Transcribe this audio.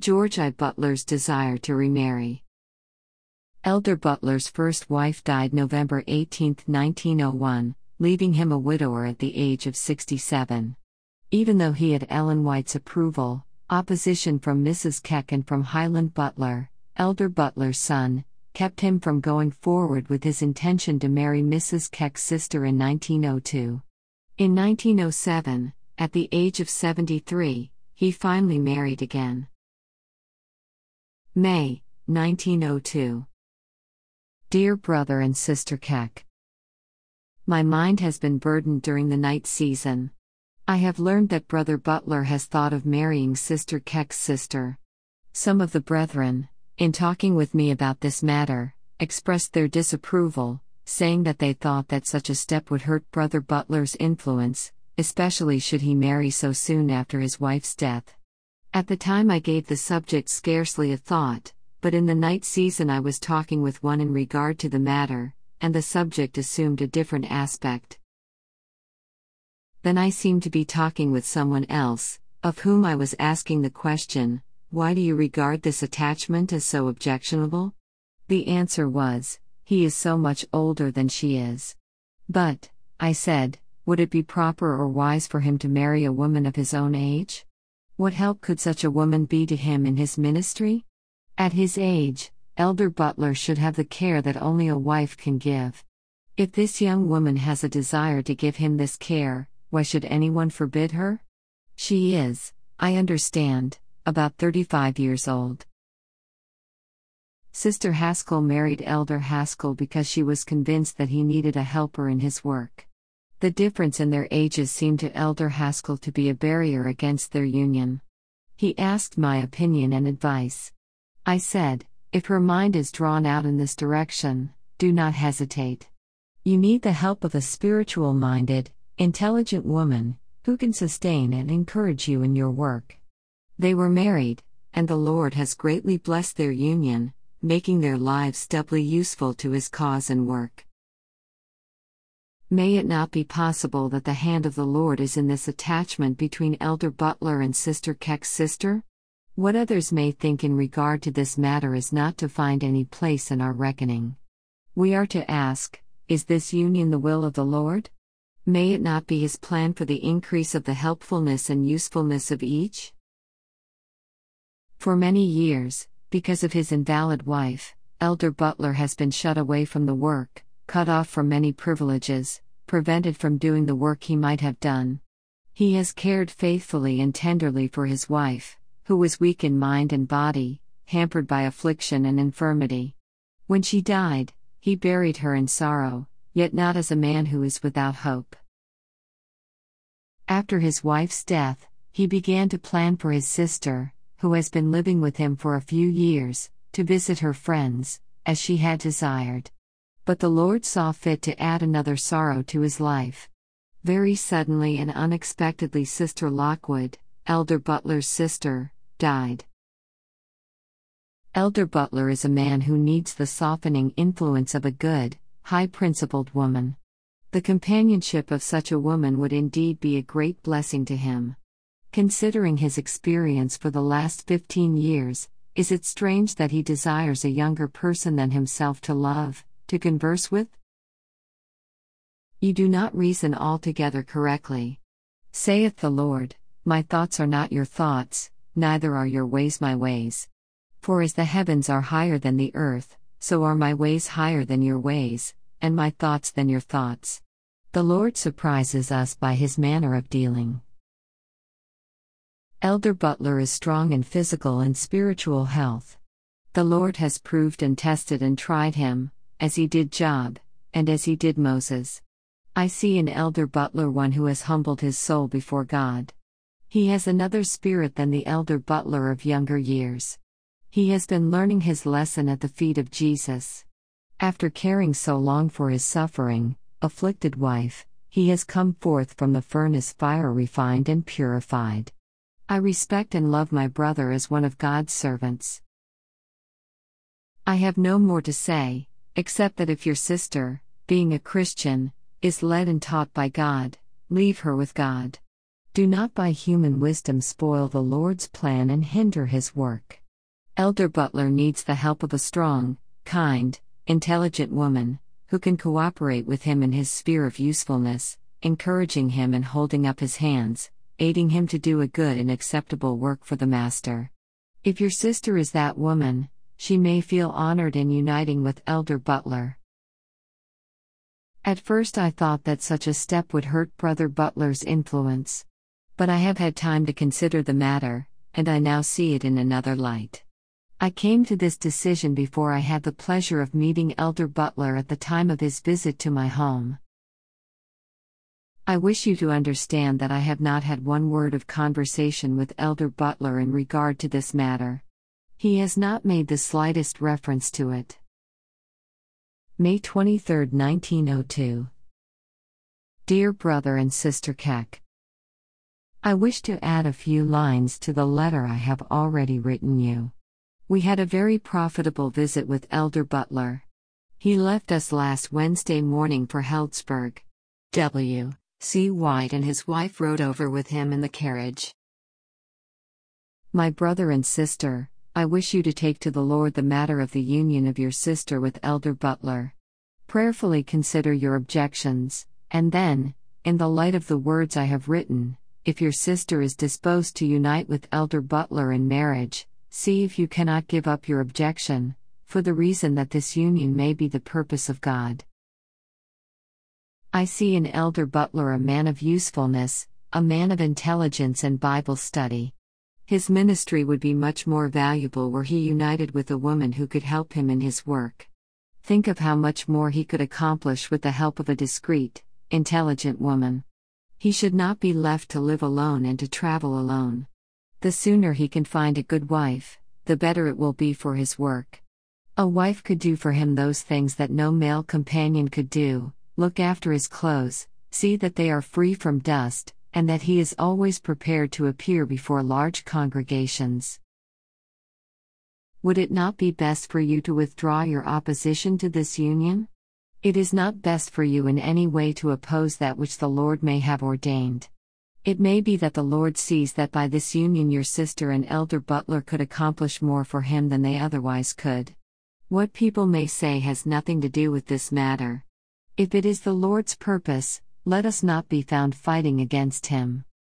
George I. Butler's desire to remarry. Elder Butler's first wife died November 18, 1901, leaving him a widower at the age of 67. Even though he had Ellen White's approval, opposition from Mrs. Keck and from Highland Butler, Elder Butler's son, kept him from going forward with his intention to marry Mrs. Keck's sister in 1902. In 1907, at the age of 73, he finally married again. May, 1902. Dear Brother and Sister Keck, my mind has been burdened during the night season. I have learned that Brother Butler has thought of marrying Sister Keck's sister. Some of the brethren, in talking with me about this matter, expressed their disapproval, saying that they thought that such a step would hurt Brother Butler's influence, especially should he marry so soon after his wife's death. At the time I gave the subject scarcely a thought, but in the night season I was talking with one in regard to the matter, and the subject assumed a different aspect. Then I seemed to be talking with someone else, of whom I was asking the question, "Why do you regard this attachment as so objectionable?" The answer was, "He is so much older than she is." "But," I said, "would it be proper or wise for him to marry a woman of his own age? What help could such a woman be to him in his ministry? At his age, Elder Butler should have the care that only a wife can give. If this young woman has a desire to give him this care, why should anyone forbid her? She is, I understand, about 35 years old." Sister Haskell married Elder Haskell because she was convinced that he needed a helper in his work. The difference in their ages seemed to Elder Haskell to be a barrier against their union. He asked my opinion and advice. I said, "If her mind is drawn out in this direction, do not hesitate. You need the help of a spiritual-minded, intelligent woman, who can sustain and encourage you in your work." They were married, and the Lord has greatly blessed their union, making their lives doubly useful to His cause and work. May it not be possible that the hand of the Lord is in this attachment between Elder Butler and Sister Keck's sister? What others may think in regard to this matter is not to find any place in our reckoning. We are to ask, is this union the will of the Lord? May it not be His plan for the increase of the helpfulness and usefulness of each? For many years, because of his invalid wife, Elder Butler has been shut away from the work, cut off from many privileges, prevented from doing the work he might have done. He has cared faithfully and tenderly for his wife, who was weak in mind and body, hampered by affliction and infirmity. When she died, he buried her in sorrow, yet not as a man who is without hope. After his wife's death, he began to plan for his sister, who has been living with him for a few years, to visit her friends, as she had desired. But the Lord saw fit to add another sorrow to his life. Very suddenly and unexpectedly Sister Lockwood, Elder Butler's sister, died. Elder Butler is a man who needs the softening influence of a good, high-principled woman. The companionship of such a woman would indeed be a great blessing to him. Considering his experience for the last 15 years, is it strange that he desires a younger person than himself to love, to converse with? You do not reason altogether correctly. Saith the Lord, "My thoughts are not your thoughts, neither are your ways my ways. For as the heavens are higher than the earth, so are my ways higher than your ways, and my thoughts than your thoughts." The Lord surprises us by His manner of dealing. Elder Butler is strong in physical and spiritual health. The Lord has proved and tested and tried him, as He did Job, and as He did Moses. I see in Elder Butler one who has humbled his soul before God. He has another spirit than the Elder Butler of younger years. He has been learning his lesson at the feet of Jesus. After caring so long for his suffering, afflicted wife, he has come forth from the furnace fire refined and purified. I respect and love my brother as one of God's servants. I have no more to say, except that if your sister, being a Christian, is led and taught by God, leave her with God. Do not by human wisdom spoil the Lord's plan and hinder his work. Elder Butler needs the help of a strong, kind, intelligent woman, who can cooperate with him in his sphere of usefulness, encouraging him and holding up his hands, aiding him to do a good and acceptable work for the Master. If your sister is that woman, she may feel honored in uniting with Elder Butler. At first I thought that such a step would hurt Brother Butler's influence. But I have had time to consider the matter, and I now see it in another light. I came to this decision before I had the pleasure of meeting Elder Butler at the time of his visit to my home. I wish you to understand that I have not had one word of conversation with Elder Butler in regard to this matter. He has not made the slightest reference to it. May 23, 1902. Dear Brother and Sister Keck, I wish to add a few lines to the letter I have already written you. We had a very profitable visit with Elder Butler. He left us last Wednesday morning for Heldsburg. W. C. White and his wife rode over with him in the carriage. My brother and sister, I wish you to take to the Lord the matter of the union of your sister with Elder Butler. Prayerfully consider your objections, and then, in the light of the words I have written, if your sister is disposed to unite with Elder Butler in marriage, see if you cannot give up your objection, for the reason that this union may be the purpose of God. I see in Elder Butler a man of usefulness, a man of intelligence and Bible study. His ministry would be much more valuable were he united with a woman who could help him in his work. Think of how much more he could accomplish with the help of a discreet, intelligent woman. He should not be left to live alone and to travel alone. The sooner he can find a good wife, the better it will be for his work. A wife could do for him those things that no male companion could do: look after his clothes, see that they are free from dust, and that he is always prepared to appear before large congregations. Would it not be best for you to withdraw your opposition to this union? It is not best for you in any way to oppose that which the Lord may have ordained. It may be that the Lord sees that by this union your sister and Elder Butler could accomplish more for him than they otherwise could. What people may say has nothing to do with this matter. If it is the Lord's purpose, let us not be found fighting against him.